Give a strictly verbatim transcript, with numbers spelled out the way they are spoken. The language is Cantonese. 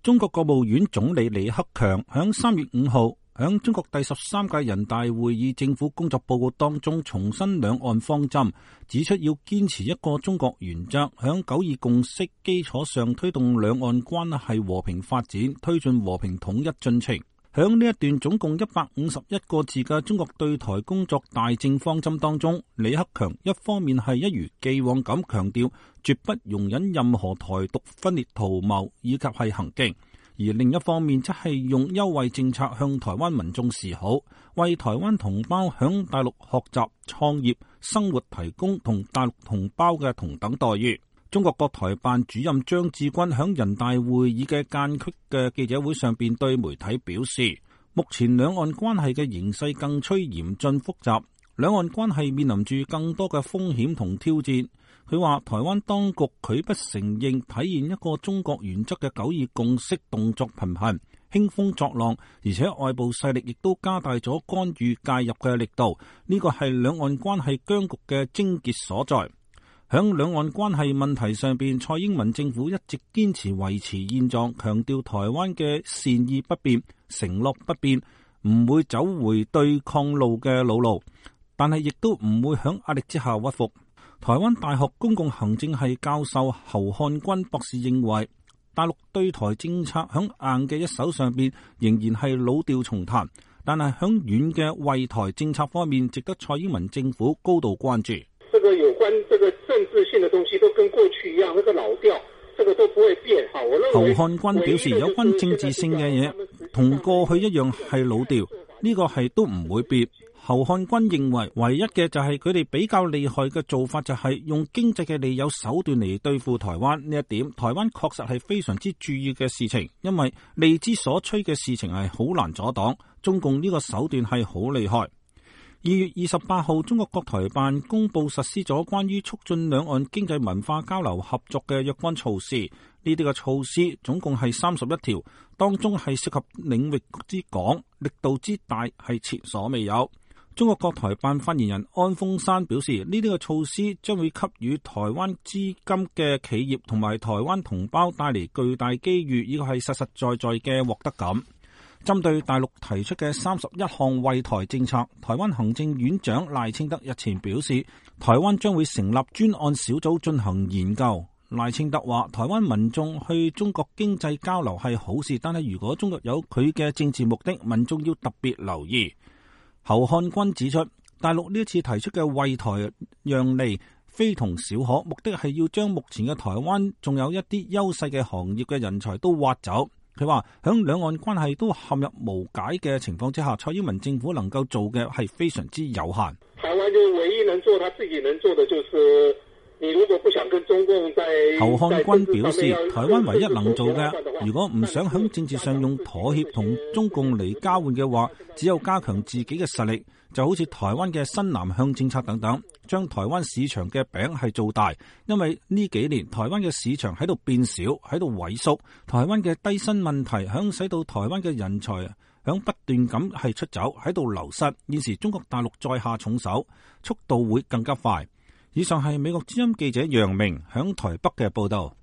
中國國務院總理李克強響三月五號響中國第十三屆人大會議政府工作報告當中重申兩岸方針，指出要堅持一個中國原則，響九二共識基礎上推動兩岸關係和平發展，推進和平統一進程。響呢一段總共一百五十一個字嘅中國對台工作大政方針當中，李克強一方面係一如既往咁強調絕不容忍任何台獨分裂圖謀以及係行徑，而另一方面則係用優惠政策向台灣民眾示好，為台灣同胞響大陸學習、創業、生活提供同大陸同胞嘅同等待遇。中國國台辦主任張志軍響人大會議嘅間隙嘅記者會上邊對媒體表示，目前兩岸關係嘅形勢更趨嚴峻複雜，兩岸關係面臨住更多嘅風險同挑戰。佢話台灣當局拒不承認體現一個中國原則嘅九二共識動作頻頻，興風作浪，而且外部勢力亦都加大咗干預介入嘅力度，呢個係兩岸關係僵局嘅症結所在。響兩岸關係問題上邊，蔡英文政府一直堅持維持現狀，強調台灣嘅善意不變，承諾不變，唔會走回對抗路嘅老路，但係亦都唔會響壓力之下屈服。台灣大學公共行政系教授侯漢軍博士認為，大陸對台政策響硬嘅一手上邊仍然係老調重彈，但係響軟嘅惠台政策方面，值得蔡英文政府高度關注。 這個有關這個政治性的東西都跟過去一樣，那個老調，這個都不會變。好，我認為侯漢軍表示，有關政治性嘅嘢同過去一樣係老調，呢個係都唔會變。侯漢軍認為，唯一嘅就係佢哋比較厲害嘅做法就係用經濟嘅利誘手段嚟對付台灣。呢一點，台灣確實係非常之注意嘅事情，因為利之所趨嘅事情係好難阻擋。中共呢個手段係好厲害。二月二十八號，中國國台辦公布實施咗關於促進兩岸經濟文化交流合作嘅若干措施。呢啲嘅措施總共係三十一條，當中係涉及領域之廣、力度之大，係前所未有。中國國台辦發言人安峰山表示，呢啲嘅措施將會給予台灣資金嘅企業同埋台灣同胞帶嚟巨大機遇，呢個係實實在在嘅獲得感。針對大陸提出嘅三十一項惠台政策，台灣行政院長賴清德日前表示，台灣將會成立專案小組進行研究。賴清德話，台灣民眾去中國經濟交流係好事，但係如果中國有佢嘅政治目的，民眾要特別留意。侯漢軍指出，大陸呢一次提出嘅惠台讓利非同小可，目的係要將目前嘅台灣仲有一啲優勢嘅行業嘅人才都挖走。佢話響兩岸關係都陷入無解嘅情況之下，蔡英文政府能夠做嘅係非常之有限。 台灣就唯一能做，他自己能做的就是，你如果不想跟中共在。 侯漢軍表示，台灣唯一能做嘅，如果唔想響政治上用妥協同中共嚟交換嘅話，只有加強自己嘅實力，就好似台灣嘅新南向政策等等，將台灣市場嘅餅係做大。因為呢幾年台灣嘅市場喺度變小，喺度萎縮，台灣嘅低薪問題響使到台灣嘅人才響不斷咁係出走，喺度流失。現時中國大陸再下重手，速度會更加快。以上係美國之音記者楊明響台北嘅報道。